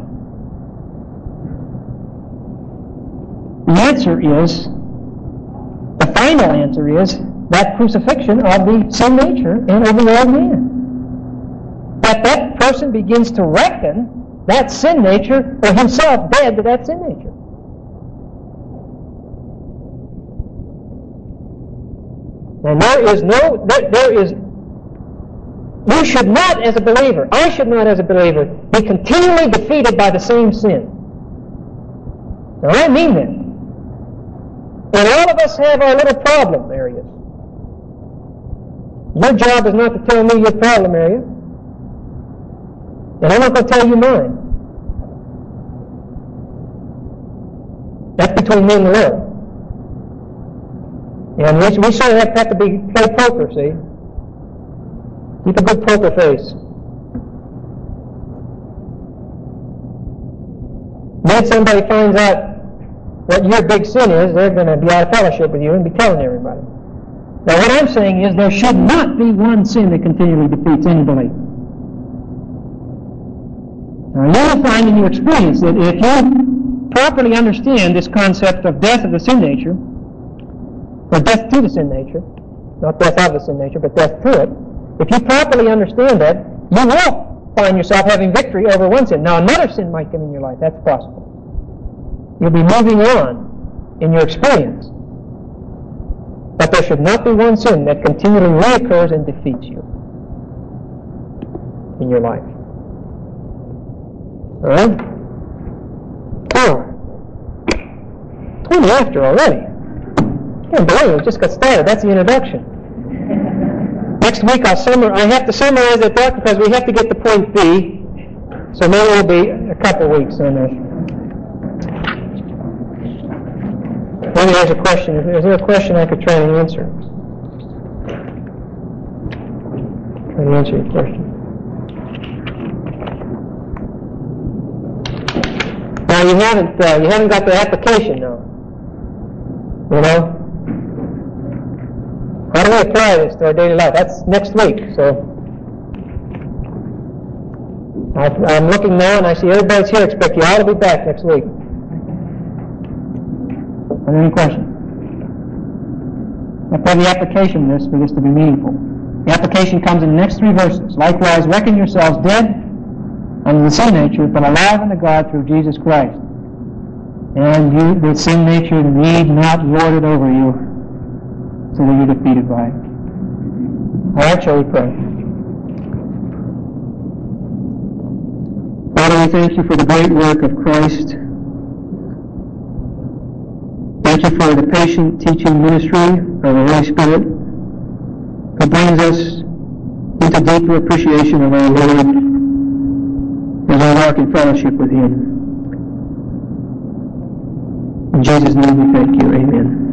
The answer is, the final answer is, that crucifixion of the sin nature and of the old man. That person begins to reckon that sin nature, or himself dead to that sin nature. And you should not as a believer, I should not as a believer, be continually defeated by the same sin. Now I mean that. And all of us have our little problem areas. Your job is not to tell me your problem area. And I'm not going to tell you mine. That's between me and the Lord. And we sort of have to play poker, see? Keep a good poker face. When somebody finds out what your big sin is, they're going to be out of fellowship with you and be telling everybody. Now what I'm saying is there should not be one sin that continually defeats anybody. Now you'll find in your experience that if you properly understand this concept of death of the sin nature, or death to the sin nature, not death of the sin nature, but death to it, if you properly understand that, you will find yourself having victory over one sin. Now another sin might come in your life, that's possible. You'll be moving on in your experience. But there should not be one sin that continually reoccurs and defeats you in your life. All right? 20 after already. I can't believe it. We just got started. That's the introduction. Next week I have to summarize that thought because we have to get to point B. So maybe it'll be a couple weeks on this. Maybe there's a question. Is there a question I could try and answer? Try to answer your question. Now you haven't got the application now. You know? How do we apply this to our daily life? That's next week. So I'm looking now and I see everybody's here. Expect you all to be back next week. Are there any questions? I put the application list for this to be meaningful. The application comes in the next 3 verses. Likewise, reckon yourselves dead under the sin nature, but alive unto God through Jesus Christ. And you, the sin nature, need not lord it over you, so that you're defeated by it. All right, shall we pray? Father, we thank you for the great work of Christ. Thank thank you for the patient teaching ministry of the Holy Spirit, who brings us into deeper appreciation of our Lord as we walk in fellowship with Him. In Jesus' name we thank you. Amen.